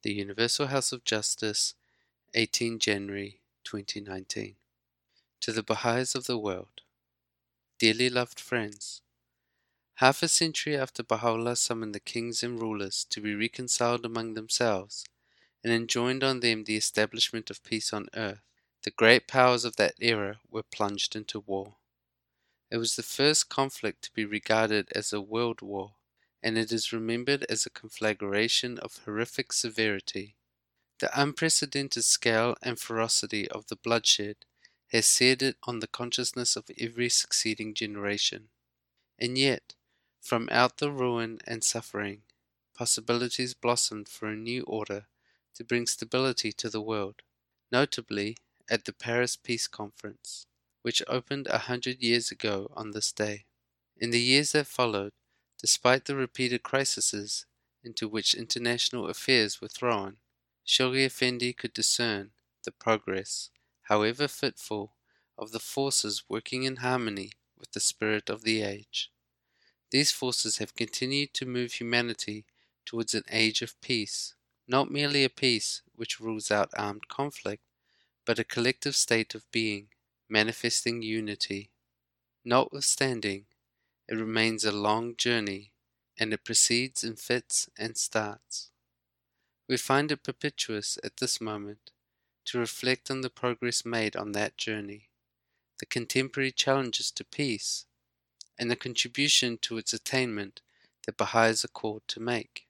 The Universal House of Justice, 18 January 2019. To the Baha'is of the world. Dearly loved friends, half a century after Baha'u'llah summoned the kings and rulers to be reconciled among themselves and enjoined on them the establishment of peace on earth, the great powers of that era were plunged into war. It was the first conflict to be regarded as a world war, and it is remembered as a conflagration of horrific severity. The unprecedented scale and ferocity of the bloodshed has seared it on the consciousness of every succeeding generation. And yet, from out the ruin and suffering, possibilities blossomed for a new order to bring stability to the world, notably at the Paris Peace Conference, which opened 100 years ago on this day. In the years that followed, despite the repeated crises into which international affairs were thrown, Shoghi Effendi could discern the progress, however fitful, of the forces working in harmony with the spirit of the age. These forces have continued to move humanity towards an age of peace, not merely a peace which rules out armed conflict, but a collective state of being, manifesting unity. Notwithstanding, it remains a long journey, and it proceeds in fits and starts. We find it perpetuous at this moment to reflect on the progress made on that journey, the contemporary challenges to peace, and the contribution to its attainment that Baha'is are called to make.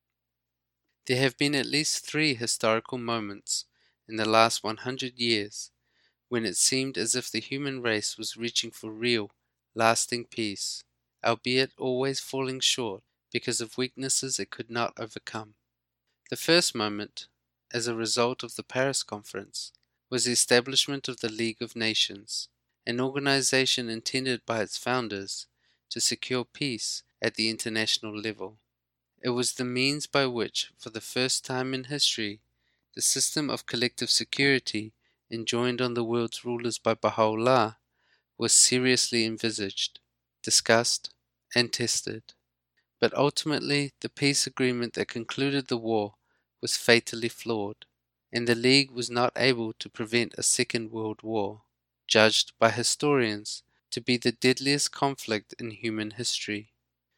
There have been at least 3 historical moments in the last 100 years when it seemed as if the human race was reaching for real, lasting peace, albeit always falling short because of weaknesses it could not overcome. The first moment, as a result of the Paris Conference, was the establishment of the League of Nations, an organization intended by its founders to secure peace at the international level. It was the means by which, for the first time in history, the system of collective security enjoined on the world's rulers by Baha'u'llah was seriously envisaged, discussed, and tested. But ultimately, the peace agreement that concluded the war was fatally flawed, and the League was not able to prevent a second world war, judged by historians to be the deadliest conflict in human history.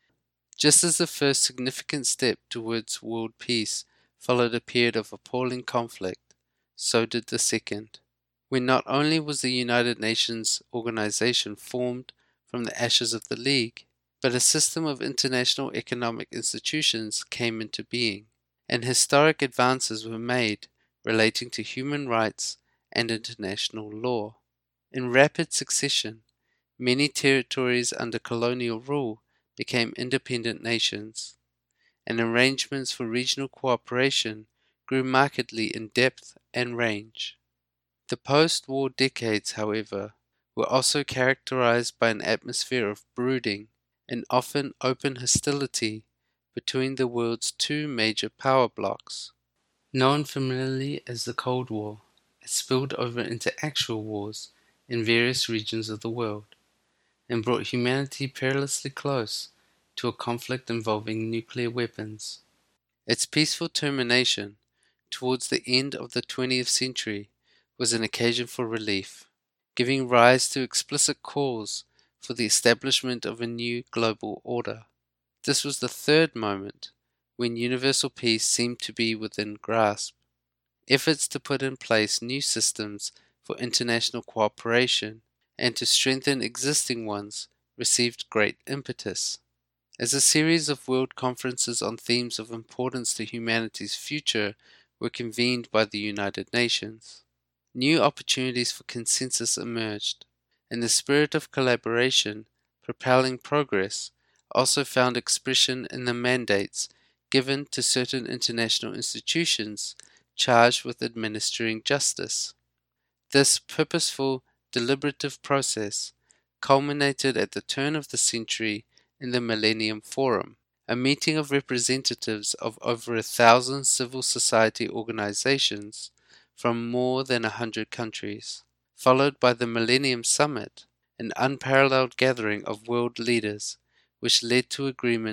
Just as the first significant step towards world peace followed a period of appalling conflict, so did the second, when not only was the United Nations organization formed from the ashes of the League, but a system of international economic institutions came into being, and historic advances were made relating to human rights and international law. In rapid succession, many territories under colonial rule became independent nations, and arrangements for regional cooperation grew markedly in depth and range. The post-war decades, however, were also characterized by an atmosphere of brooding and often open hostility between the world's 2 major power blocs. Known familiarly as the Cold War, it spilled over into actual wars in various regions of the world, and brought humanity perilously close to a conflict involving nuclear weapons. Its peaceful termination towards the end of the 20th century was an occasion for relief, giving rise to explicit calls for the establishment of a new global order. This was the third moment when universal peace seemed to be within grasp. Efforts to put in place new systems for international cooperation and to strengthen existing ones received great impetus. As a series of world conferences on themes of importance to humanity's future were convened by the United Nations, new opportunities for consensus emerged, and the spirit of collaboration propelling progress also found expression in the mandates given to certain international institutions charged with administering justice. This purposeful, deliberative process culminated at the turn of the century in the Millennium Forum, a meeting of representatives of over 1,000 civil society organizations from more than 100 countries, followed by the Millennium Summit, an unparalleled gathering of world leaders which led to agreement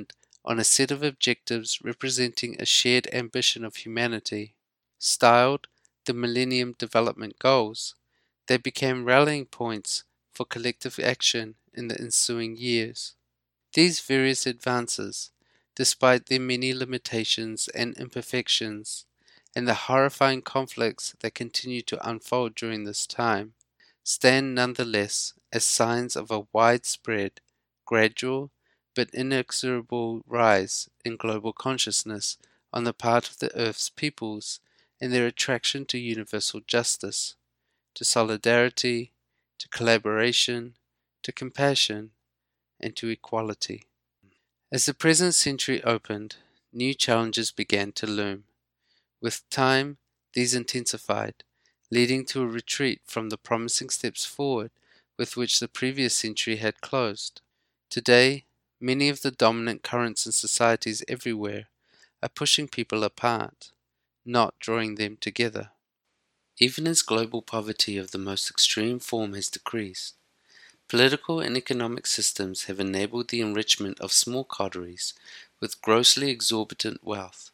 on a set of objectives representing a shared ambition of humanity. Styled the Millennium Development Goals, they became rallying points for collective action in the ensuing years. These various advances, despite their many limitations and imperfections, and the horrifying conflicts that continue to unfold during this time, stand nonetheless as signs of a widespread, gradual, but inexorable rise in global consciousness on the part of the Earth's peoples and their attraction to universal justice, to solidarity, to collaboration, to compassion, and to equality. As the present century opened, new challenges began to loom. With time, these intensified, leading to a retreat from the promising steps forward with which the previous century had closed. Today, many of the dominant currents in societies everywhere are pushing people apart, not drawing them together. Even as global poverty of the most extreme form has decreased, political and economic systems have enabled the enrichment of small coteries with grossly exorbitant wealth,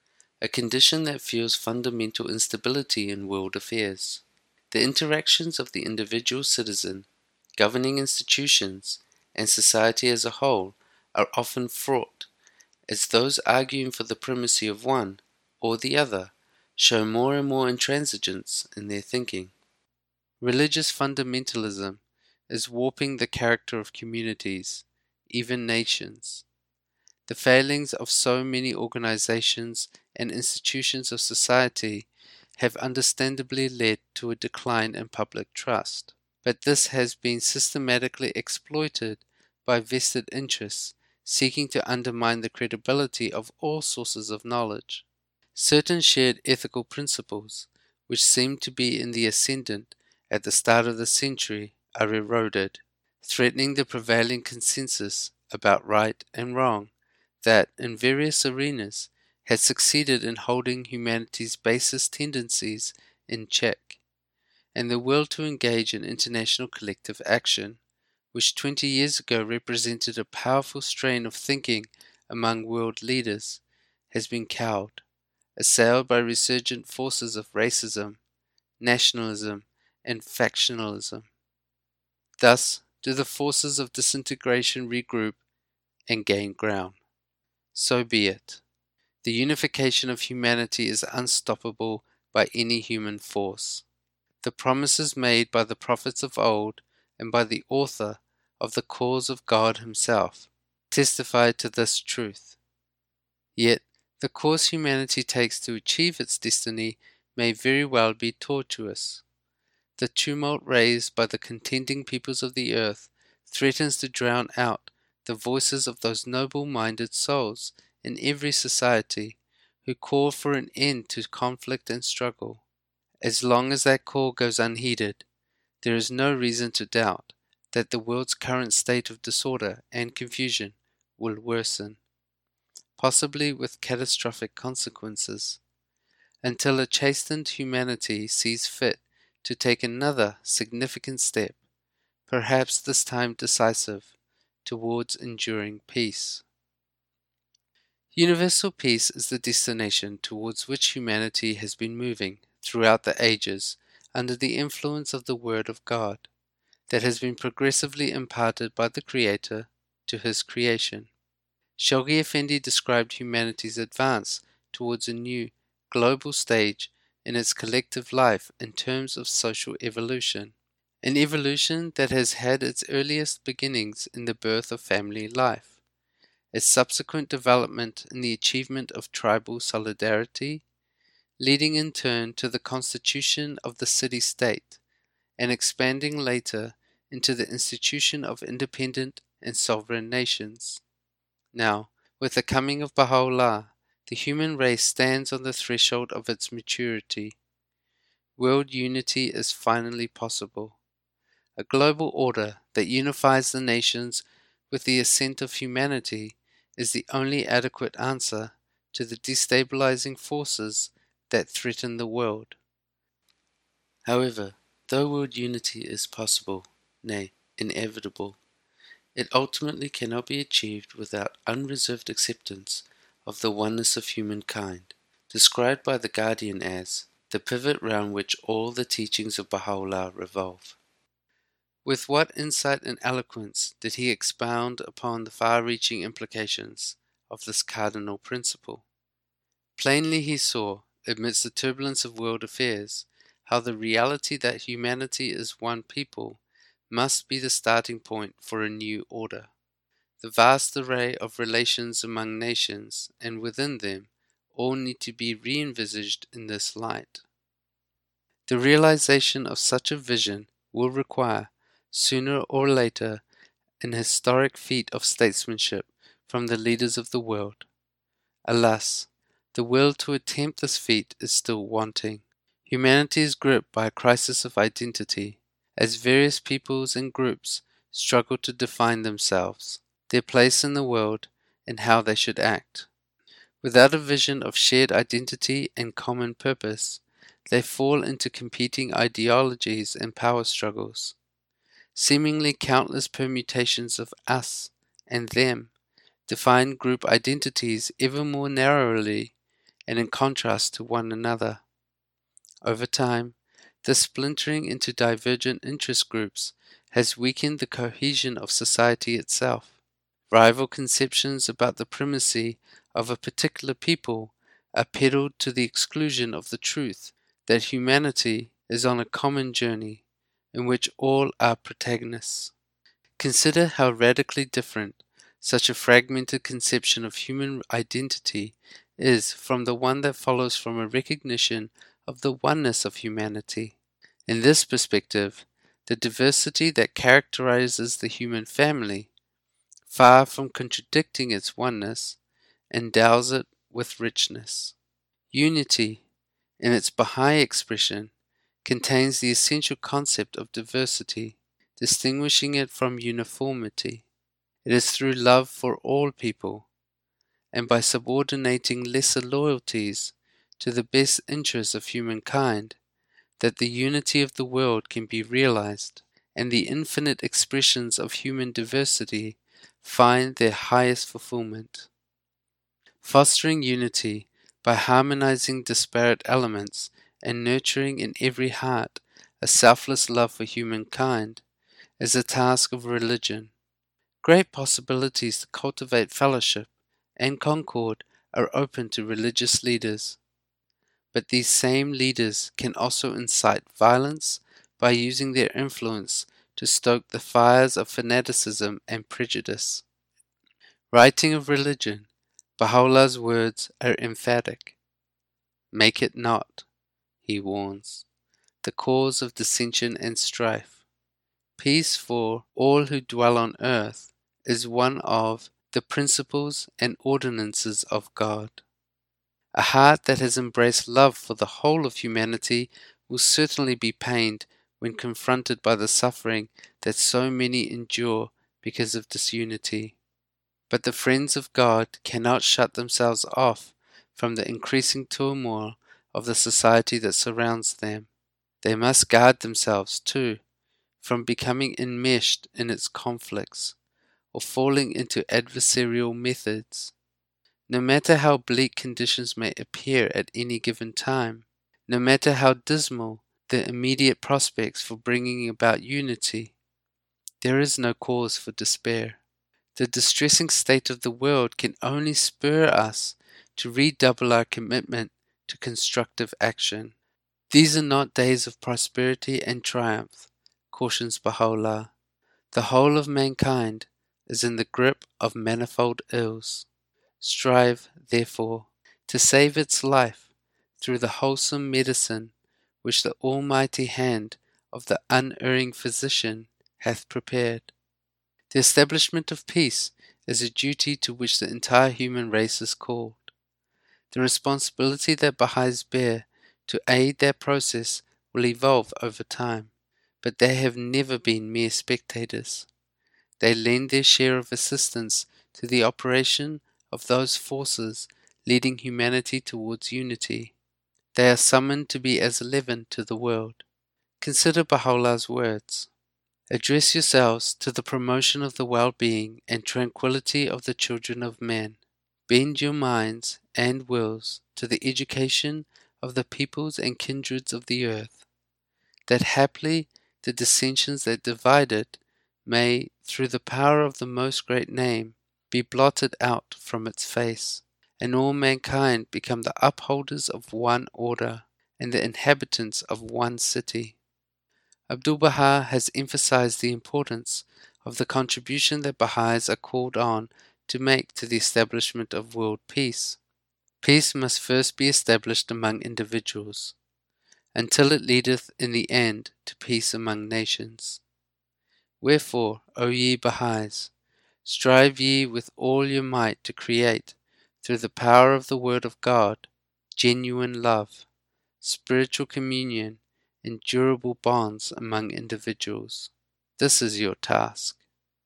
a condition that fuels fundamental instability in world affairs. The interactions of the individual citizen, governing institutions, and society as a whole are often fraught, as those arguing for the primacy of one or the other show more and more intransigence in their thinking. Religious fundamentalism is warping the character of communities, even nations. The failings of so many organizations and institutions of society have understandably led to a decline in public trust. But this has been systematically exploited by vested interests seeking to undermine the credibility of all sources of knowledge. Certain shared ethical principles, which seemed to be in the ascendant at the start of the century, are eroded, threatening the prevailing consensus about right and wrong that, in various arenas, had succeeded in holding humanity's basest tendencies in check, and the will to engage in international collective action, which 20 years ago represented a powerful strain of thinking among world leaders, has been cowed, assailed by resurgent forces of racism, nationalism, and factionalism. Thus do the forces of disintegration regroup and gain ground. So be it. The unification of humanity is unstoppable by any human force. The promises made by the prophets of old and by the author of the cause of God himself testify to this truth. Yet, the course humanity takes to achieve its destiny may very well be tortuous. The tumult raised by the contending peoples of the earth threatens to drown out the voices of those noble-minded souls in every society who call for an end to conflict and struggle. As long as that call goes unheeded, there is no reason to doubt that the world's current state of disorder and confusion will worsen, possibly with catastrophic consequences, until a chastened humanity sees fit to take another significant step, perhaps this time decisive, towards enduring peace. Universal peace is the destination towards which humanity has been moving throughout the ages under the influence of the Word of God, that has been progressively imparted by the Creator to His creation. Shoghi Effendi described humanity's advance towards a new, global stage in its collective life in terms of social evolution, an evolution that has had its earliest beginnings in the birth of family life, its subsequent development in the achievement of tribal solidarity, leading in turn to the constitution of the city-state, and expanding later into the institution of independent and sovereign nations. Now, with the coming of Baha'u'llah, the human race stands on the threshold of its maturity. World unity is finally possible. A global order that unifies the nations with the assent of humanity is the only adequate answer to the destabilizing forces that threaten the world. However, though world unity is possible, nay, inevitable, It ultimately cannot be achieved without unreserved acceptance of the oneness of humankind, described by the Guardian as the pivot round which all the teachings of Baha'u'llah revolve. With what insight and eloquence did he expound upon the far-reaching implications of this cardinal principle! Plainly he saw, amidst the turbulence of world affairs, how the reality that humanity is one people must be the starting point for a new order. The vast array of relations among nations and within them all need to be re-envisaged in this light. The realization of such a vision will require, sooner or later, an historic feat of statesmanship from the leaders of the world. Alas, the will to attempt this feat is still wanting. Humanity is gripped by a crisis of identity, as various peoples and groups struggle to define themselves, their place in the world, and how they should act. Without a vision of shared identity and common purpose, they fall into competing ideologies and power struggles. Seemingly countless permutations of us and them define group identities ever more narrowly and in contrast to one another. Over time, this splintering into divergent interest groups has weakened the cohesion of society itself. Rival conceptions about the primacy of a particular people are peddled to the exclusion of the truth that humanity is on a common journey in which all are protagonists. Consider how radically different such a fragmented conception of human identity is from the one that follows from a recognition of the oneness of humanity. In this perspective, the diversity that characterizes the human family, far from contradicting its oneness, endows it with richness. Unity, in its Bahá'í expression, contains the essential concept of diversity, distinguishing it from uniformity. It is through love for all people, and by subordinating lesser loyalties to the best interests of humankind, that the unity of the world can be realized, and the infinite expressions of human diversity find their highest fulfillment. Fostering unity by harmonizing disparate elements and nurturing in every heart a selfless love for humankind is a task of religion. Great possibilities to cultivate fellowship and concord are open to religious leaders, but these same leaders can also incite violence by using their influence to stoke the fires of fanaticism and prejudice. Writing of religion, Baha'u'llah's words are emphatic. Make it not, he warns, the cause of dissension and strife. Peace for all who dwell on earth is one of the principles and ordinances of God. A heart that has embraced love for the whole of humanity will certainly be pained when confronted by the suffering that so many endure because of disunity. But the friends of God cannot shut themselves off from the increasing turmoil of the society that surrounds them. They must guard themselves, too, from becoming enmeshed in its conflicts, or falling into adversarial methods. No matter how bleak conditions may appear at any given time, no matter how dismal the immediate prospects for bringing about unity, there is no cause for despair. The distressing state of the world can only spur us to redouble our commitment to constructive action. These are not days of prosperity and triumph, cautions Baha'u'llah. The whole of mankind is in the grip of manifold ills. Strive, therefore, to save its life through the wholesome medicine which the almighty hand of the unerring physician hath prepared. The establishment of peace is a duty to which the entire human race is called. The responsibility that Baha'is bear to aid that process will evolve over time, but they have never been mere spectators. They lend their share of assistance to the operation of those forces leading humanity towards unity. They are summoned to be as leaven to the world. Consider Baha'u'llah's words. Address yourselves to the promotion of the well-being and tranquility of the children of men. Bend your minds and wills to the education of the peoples and kindreds of the earth, that haply the dissensions that divide it may, through the power of the most great name, be blotted out from its face, and all mankind become the upholders of one order, and the inhabitants of one city. Abdu'l-Baha has emphasized the importance of the contribution that Baha'is are called on to make to the establishment of world peace. Peace must first be established among individuals, until it leadeth in the end to peace among nations. Wherefore, O ye Baha'is, strive ye with all your might to create, through the power of the Word of God, genuine love, spiritual communion, and durable bonds among individuals. This is your task.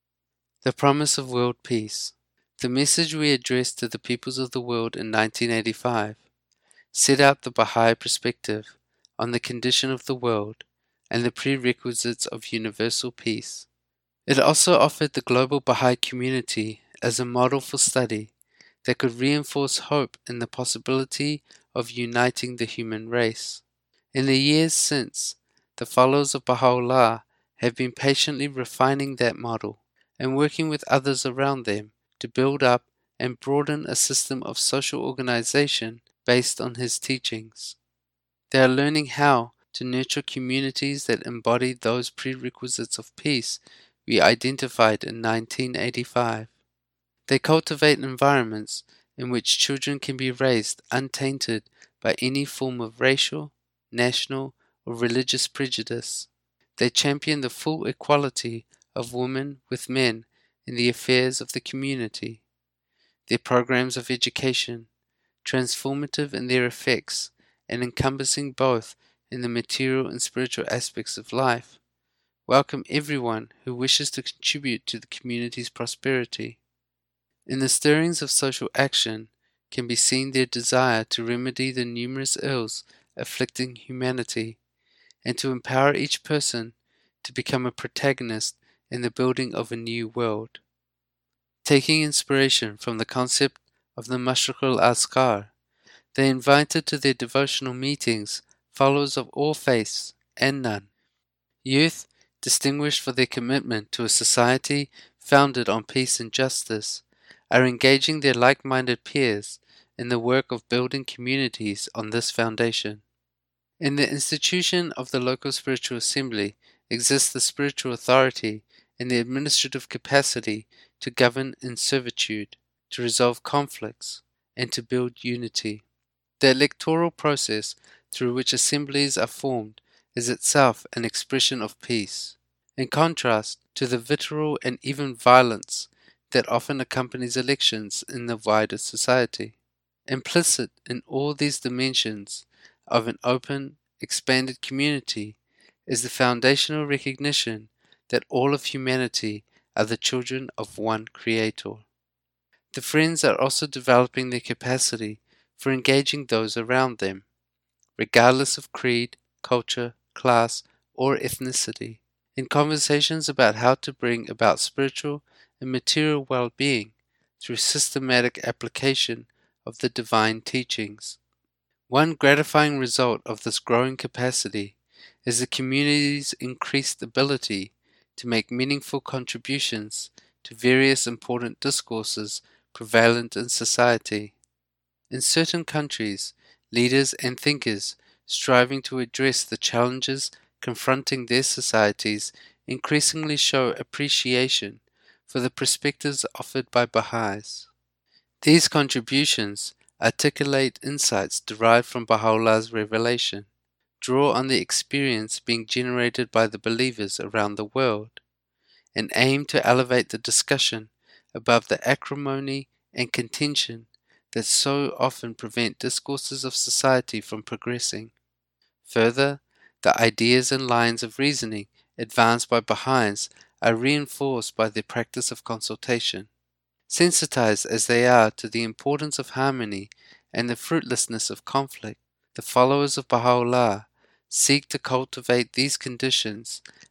The promise of world peace. The message we addressed to the peoples of the world in 1985 set out the Baha'i perspective on the condition of the world and the prerequisites of universal peace. It also offered the global Baha'i community as a model for study that could reinforce hope in the possibility of uniting the human race. In the years since, the followers of Baha'u'llah have been patiently refining that model and working with others around them to build up and broaden a system of social organization based on his teachings. They are learning how to nurture communities that embody those prerequisites of peace we identified in 1985. They cultivate environments in which children can be raised untainted by any form of racial, national, or religious prejudice. They champion the full equality of women with men in the affairs of the community. Their programs of education, transformative in their effects and encompassing both in the material and spiritual aspects of life, welcome everyone who wishes to contribute to the community's prosperity. In the stirrings of social action can be seen their desire to remedy the numerous ills afflicting humanity, and to empower each person to become a protagonist in the building of a new world. Taking inspiration from the concept of the Mashriq al-Asghar, they invited to their devotional meetings followers of all faiths and none. Youth, distinguished for their commitment to a society founded on peace and justice, are engaging their like-minded peers in the work of building communities on this foundation. In the institution of the local spiritual assembly exists the spiritual authority and the administrative capacity to govern in servitude, to resolve conflicts, and to build unity. The electoral process through which assemblies are formed is itself an expression of peace, in contrast to the vitriol and even violence that often accompanies elections in the wider society. Implicit in all these dimensions of an open, expanded community is the foundational recognition that all of humanity are the children of one Creator. The Friends are also developing their capacity for engaging those around them, regardless of creed, culture, class, or ethnicity, in conversations about how to bring about spiritual and material well-being through systematic application of the divine teachings. One gratifying result of this growing capacity is the community's increased ability to make meaningful contributions to various important discourses prevalent in society. In certain countries, leaders and thinkers striving to address the challenges confronting their societies increasingly show appreciation for the perspectives offered by Baha'is. These contributions articulate insights derived from Baha'u'llah's revelation, draw on the experience being generated by the believers around the world, and aim to elevate the discussion above the acrimony and contention that so often prevent discourses of society from progressing. Further, the ideas and lines of reasoning advanced by Baha'is are reinforced by their practice of consultation. Sensitized as they are to the importance of harmony and the fruitlessness of conflict, the followers of Baha'u'llah seek to cultivate these conditions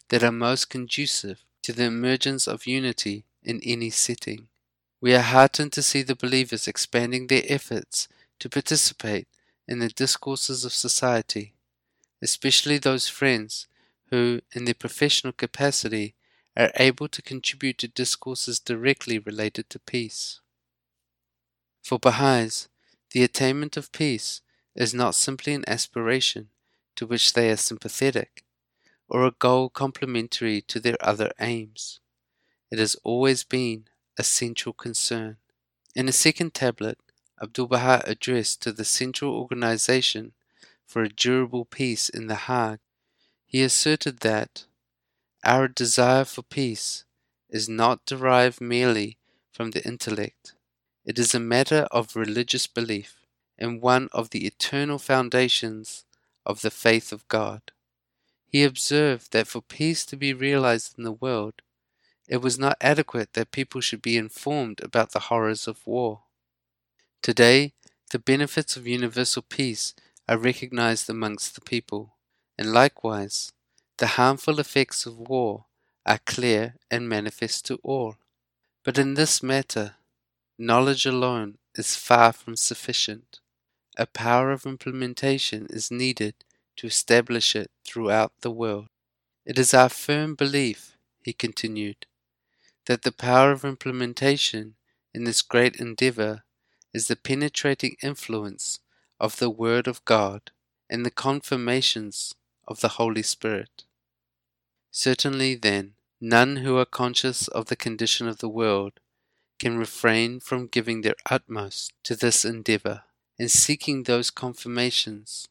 that are most conducive to the emergence of unity in any setting. We are heartened to see the believers expanding their efforts to participate in the discourses of society, especially those friends who, in their professional capacity, are able to contribute to discourses directly related to peace. For Baha'is, the attainment of peace is not simply an aspiration to which they are sympathetic, or a goal complementary to their other aims. It has always been a central concern. In a second tablet, Abdu'l-Baha addressed to the Central Organization for a Durable Peace in The Hague, he asserted that our desire for peace is not derived merely from the intellect. It is a matter of religious belief and one of the eternal foundations of the faith of God. He observed that for peace to be realized in the world, it was not adequate that people should be informed about the horrors of war. Today, the benefits of universal peace are recognized amongst the people, and likewise, the harmful effects of war are clear and manifest to all. But in this matter, knowledge alone is far from sufficient. A power of implementation is needed to establish it throughout the world. It is our firm belief, he continued, that the power of implementation in this great endeavor is the penetrating influence of the Word of God and the confirmations of the Holy Spirit. Certainly, then, none who are conscious of the condition of the world can refrain from giving their utmost to this endeavor and seeking those confirmations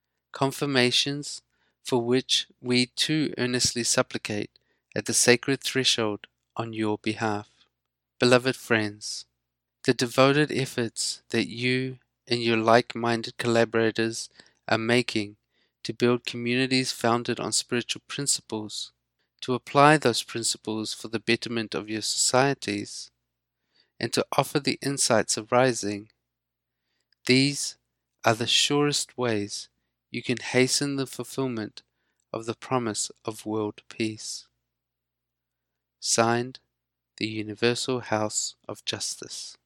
for which we too earnestly supplicate at the sacred threshold on your behalf. Beloved friends, the devoted efforts that you and your like-minded collaborators are making to build communities founded on spiritual principles, to apply those principles for the betterment of your societies, and to offer the insights arising, these are the surest ways you can hasten the fulfillment of the promise of world peace. Signed, the Universal House of Justice.